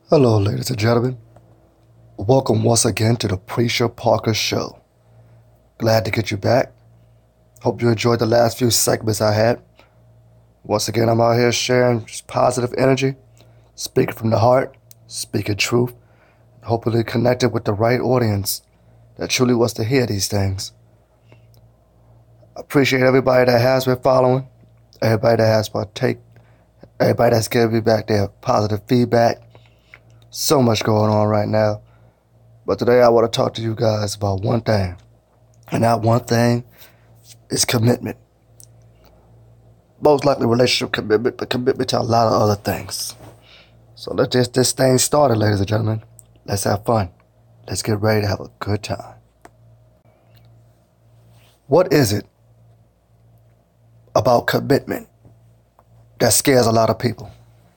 Hello, ladies and gentlemen. Welcome once again to the Preacher Parker Show. Glad to get you back. Hope you enjoyed the last few segments I had. Once again, I'm out here sharing just positive energy, speaking from the heart, speaking truth, hopefully connected with the right audience that truly wants to hear these things. I appreciate everybody that has been following, everybody that has partaken, everybody that's giving me back their positive feedback. So much going on right now. But today I want to talk to you guys about one thing. And that one thing is commitment. Most likely relationship commitment, but commitment to a lot of other things. So let's get this thing started, ladies and gentlemen. Let's have fun. Let's get ready to have a good time. What is it about commitment that scares a lot of people?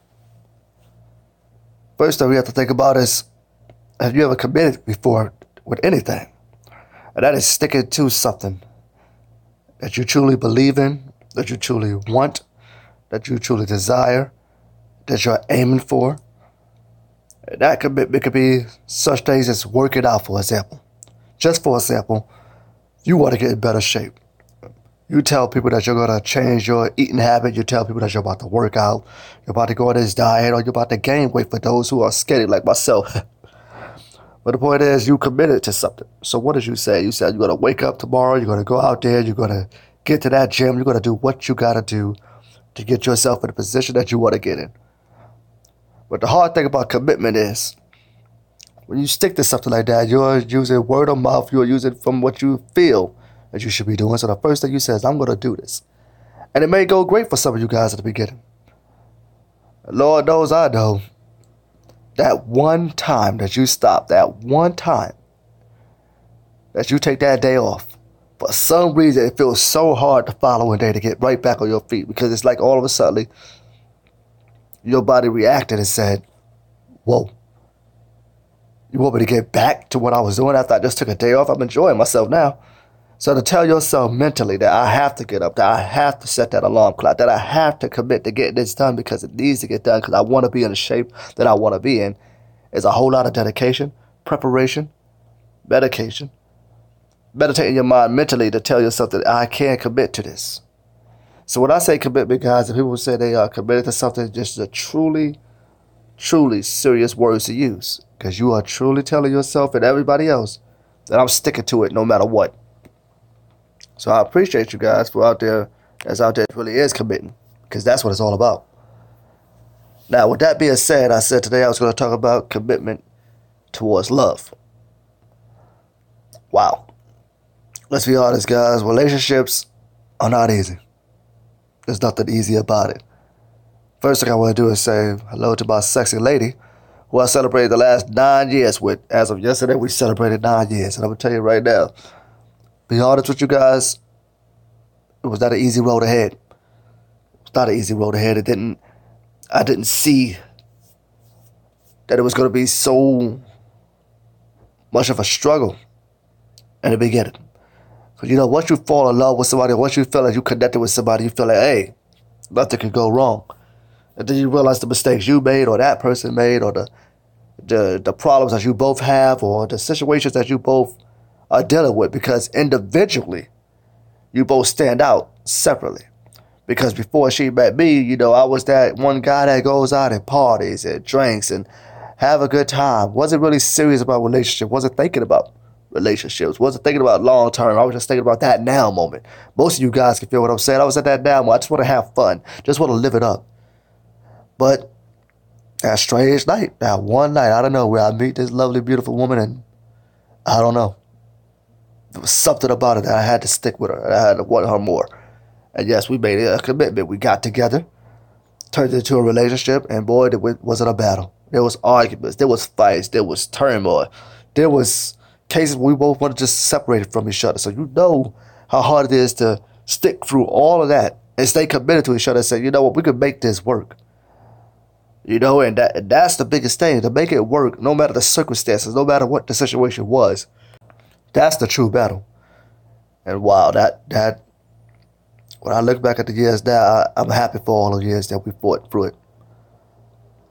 First thing we have to think about is, have you ever committed before with anything? And that is sticking to something that you truly believe in, that you truly want, that you truly desire, that you're aiming for. And that commitment could be such things as working out, for example. Just for example, you want to get in better shape. You tell people that you're going to change your eating habit. You tell people that you're about to work out. You're about to go on this diet, or you're about to gain weight for those who are skinny like myself. But the point is, you committed to something. So what did you say? You said you're going to wake up tomorrow. You're going to go out there. You're going to get to that gym. You're going to do what you got to do to get yourself in the position that you want to get in. But the hard thing about commitment is, when you stick to something like that, you're using word of mouth. You're using from what you feel that you should be doing. So the first thing you say is, I'm going to do this. And it may go great for some of you guys at the beginning. Lord knows I know. That one time that you stop, that one time that you take that day off, for some reason it feels so hard the following day to get right back on your feet, because it's like all of a sudden your body reacted and said, whoa, you want me to get back to what I was doing after I just took a day off? I'm enjoying myself now. So to tell yourself mentally that I have to get up, that I have to set that alarm clock, that I have to commit to getting this done because it needs to get done, because I want to be in the shape that I want to be in, is a whole lot of dedication, preparation, medication, meditating your mind mentally to tell yourself that I can commit to this. So when I say commitment, guys, if people say they are committed to something, just a truly, truly serious words to use, because you are truly telling yourself and everybody else that I'm sticking to it no matter what. So I appreciate you guys for out there that really is committing, because that's what it's all about. Now, with that being said, I said today I was going to talk about commitment towards love. Wow. Let's be honest, guys. Relationships are not easy. There's nothing easy about it. First thing I want to do is say hello to my sexy lady, who I celebrated the last 9 years with. As of yesterday, we celebrated 9 years. And I'm going to tell you right now, be honest with you guys, it was not an easy road ahead. It's not an easy road ahead. I didn't see that it was going to be so much of a struggle in the beginning. Because, once you fall in love with somebody, once you feel like you connected with somebody, you feel like, hey, nothing can go wrong. And then you realize the mistakes you made, or that person made, or the problems that you both have, or the situations that you both are dealing with, because individually you both stand out separately. Because before she met me, I was that one guy that goes out and parties and drinks and have a good time. Wasn't really serious about relationship. Wasn't thinking about relationships. Wasn't thinking about long term. I was just thinking about that now moment. Most of you guys can feel what I'm saying. I was at that now moment. I just want to have fun. Just want to live it up. But that strange night, that one night, I don't know, where I meet this lovely, beautiful woman, and I don't know. There was something about it that I had to stick with her. I had to want her more. And yes, we made it a commitment. We got together, turned it into a relationship, and boy, it wasn't a battle. There was arguments, there was fights, there was turmoil, there was cases where we both wanted to just separate from each other. So you know how hard it is to stick through all of that and stay committed to each other and say, you know what, we could make this work. And that's the biggest thing, to make it work, no matter the circumstances, no matter what the situation was. That's the true battle. And wow, that when I look back at the years now, I'm happy for all the years that we fought through it.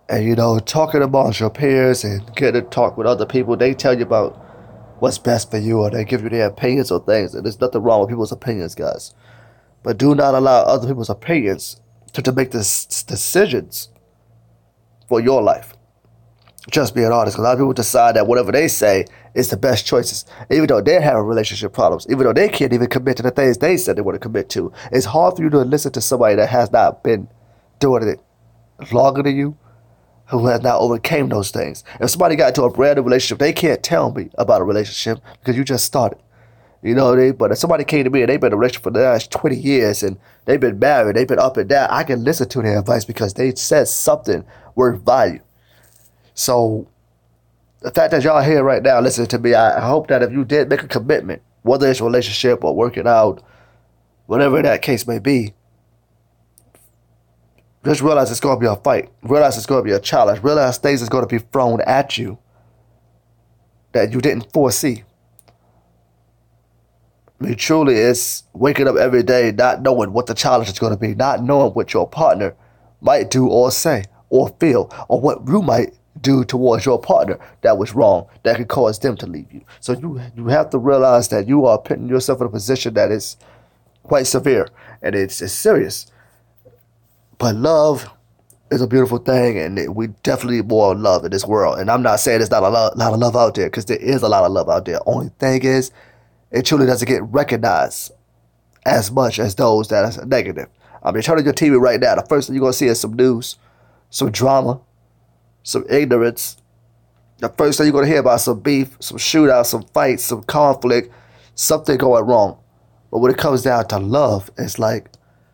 And talking amongst your peers and getting to talk with other people, they tell you about what's best for you, or they give you their opinions on things. And there's nothing wrong with people's opinions, guys. But do not allow other people's opinions to make decisions for your life. Just being honest, because a lot of people decide that whatever they say is the best choices, even though they're having relationship problems, even though they can't even commit to the things they said they want to commit to. It's hard for you to listen to somebody that has not been doing it longer than you, who has not overcame those things. If somebody got into a brand new relationship, they can't tell me about a relationship because you just started. But if somebody came to me and they've been in a relationship for the last 20 years and they've been married, they've been up and down, I can listen to their advice because they said something worth value. So the fact that y'all here right now listening to me, I hope that if you did make a commitment, whether it's a relationship or working out, whatever that case may be, just realize it's going to be a fight. Realize it's going to be a challenge. Realize things is going to be thrown at you that you didn't foresee. I mean, truly, it's waking up every day not knowing what the challenge is going to be, not knowing what your partner might do or say or feel, or what you might do towards your partner that was wrong, that could cause them to leave you. So you have to realize that you are putting yourself in a position that is quite severe, and it's serious. But love is a beautiful thing, and we definitely need more love in this world. And I'm not saying there's not a lot of love out there, because there is a lot of love out there. Only thing is, it truly doesn't get recognized as much as those that are negative. I mean, turn on your TV right now. The first thing you're going to see is some news, some drama, some ignorance. The first thing you're going to hear about some beef, some shootouts, some fights, some conflict, something going wrong. But when it comes down to love, it's like,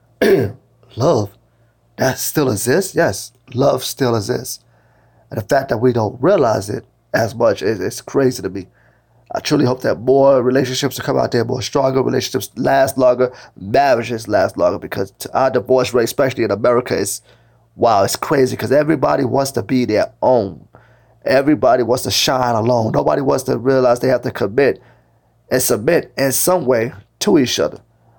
love, that still exists? Yes, love still exists. And the fact that we don't realize it as much is crazy to me. I truly hope that more relationships will come out there, more stronger relationships last longer, marriages last longer, because our divorce rate, especially in America, it's crazy because everybody wants to be their own. Everybody wants to shine alone. Nobody wants to realize they have to commit and submit in some way to each other.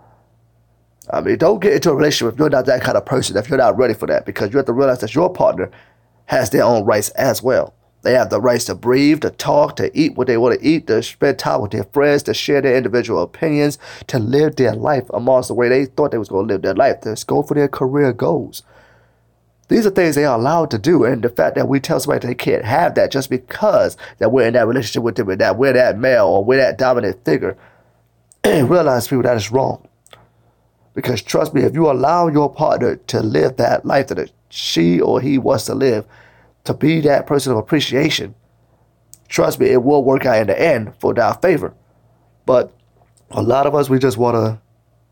I mean, don't get into a relationship if you're not that kind of person, if you're not ready for that, because you have to realize that your partner has their own rights as well. They have the rights to breathe, to talk, to eat what they want to eat, to spend time with their friends, to share their individual opinions, to live their life amongst the way they thought they was going to live their life, to go for their career goals. These are things they are allowed to do, and the fact that we tell somebody they can't have that just because that we're in that relationship with them and that we're that male or we're that dominant figure, realize, people, that is wrong. Because trust me, if you allow your partner to live that life that she or he wants to live, to be that person of appreciation, trust me, it will work out in the end for our favor. But a lot of us, we just want to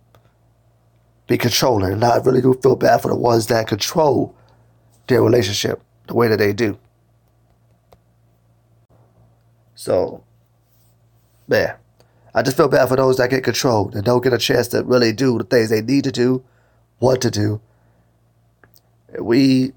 be controlling, and I really do feel bad for the ones that control their relationship the way that they do. So, man, I just feel bad for those that get controlled and don't get a chance to really do the things they need to do, want to do. We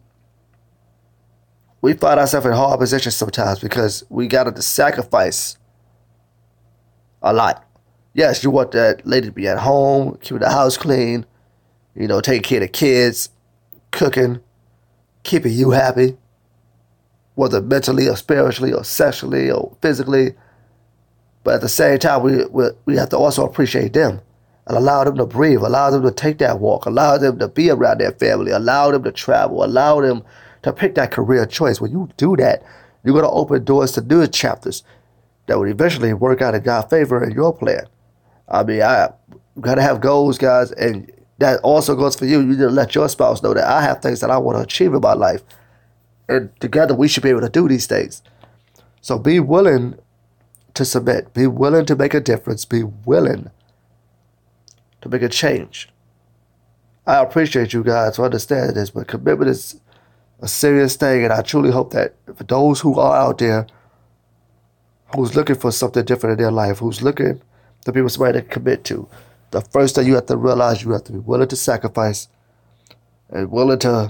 find ourselves in hard positions sometimes because we got to sacrifice a lot. Yes, you want that lady to be at home, keeping the house clean, taking care of the kids, cooking, keeping you happy, whether mentally or spiritually or sexually or physically. But at the same time, we have to also appreciate them and allow them to breathe, allow them to take that walk, allow them to be around their family, allow them to travel, allow them to pick that career choice. When you do that, you're going to open doors to new chapters that will eventually work out in God's favor in your plan. I mean, I got to have goals, guys, and that also goes for you. You need to let your spouse know that I have things that I want to achieve in my life, and together we should be able to do these things. So be willing to submit. Be willing to make a difference. Be willing to make a change. I appreciate you guys for understanding this, but commitment is a serious thing, and I truly hope that for those who are out there who's looking for something different in their life, who's looking to be with somebody to commit to, the first thing you have to realize, you have to be willing to sacrifice and willing to,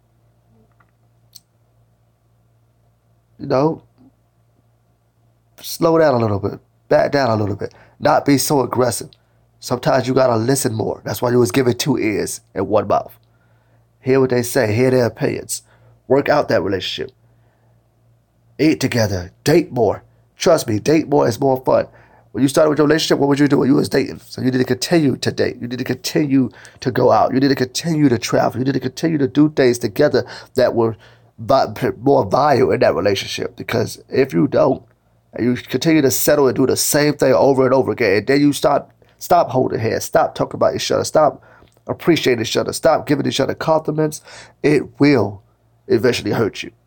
slow down a little bit, back down a little bit, not be so aggressive. Sometimes you gotta listen more. That's why you was given 2 ears and 1 mouth. Hear what they say, hear their opinions. Work out that relationship. Eat together. Date more. Trust me, date more is more fun. When you started with your relationship, what was you doing? You was dating. So you need to continue to date. You need to continue to go out. You need to continue to travel. You need to continue to do things together that will more value in that relationship. Because if you don't, and you continue to settle and do the same thing over and over again, and then you stop holding hands, stop talking about each other, stop appreciating each other, stop giving each other compliments, it will eventually hurt you.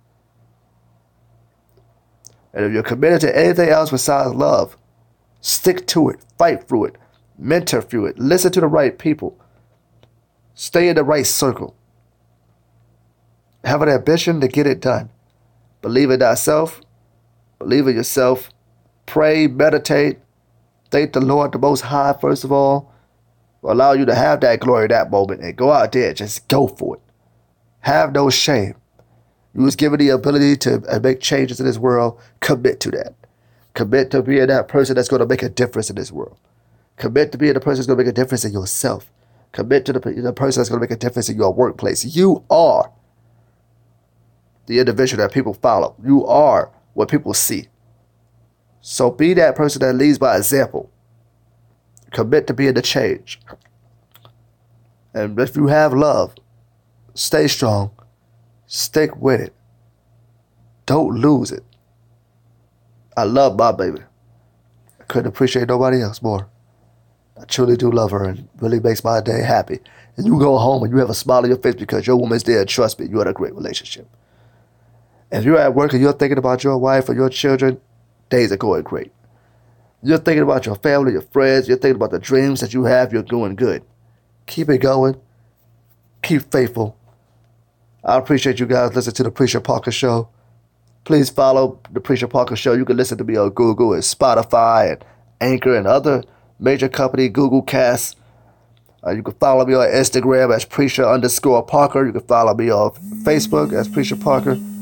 And if you're committed to anything else besides love, stick to it, fight through it, mentor through it, listen to the right people, stay in the right circle. Have an ambition to get it done. Believe in thyself, believe in yourself, pray, meditate, thank the Lord, the Most High, first of all, will allow you to have that glory, that moment, and go out there and just go for it. Have no shame. You was given the ability to make changes in this world. Commit to that. Commit to being that person that's going to make a difference in this world. Commit to being the person that's going to make a difference in yourself. Commit to the person that's going to make a difference in your workplace. You are the individual that people follow. You are what people see. So be that person that leads by example. Commit to being the change. And if you have love, stay strong. Stick with it. Don't lose it. I love my baby. I couldn't appreciate nobody else more. I truly do love her and really makes my day happy. And you go home and you have a smile on your face because your woman's there. Trust me, you're in a great relationship. If you're at work and you're thinking about your wife or your children, days are going great. You're thinking about your family, your friends, you're thinking about the dreams that you have, you're doing good. Keep it going. Keep faithful. I appreciate you guys listening to the Preacher Parker Show. Please follow the Preacher Parker Show. You can listen to me on Google and Spotify and Anchor and other major company Google Casts. You can follow me on Instagram as Preacher_Parker. You can follow me on Facebook as Preacher Parker.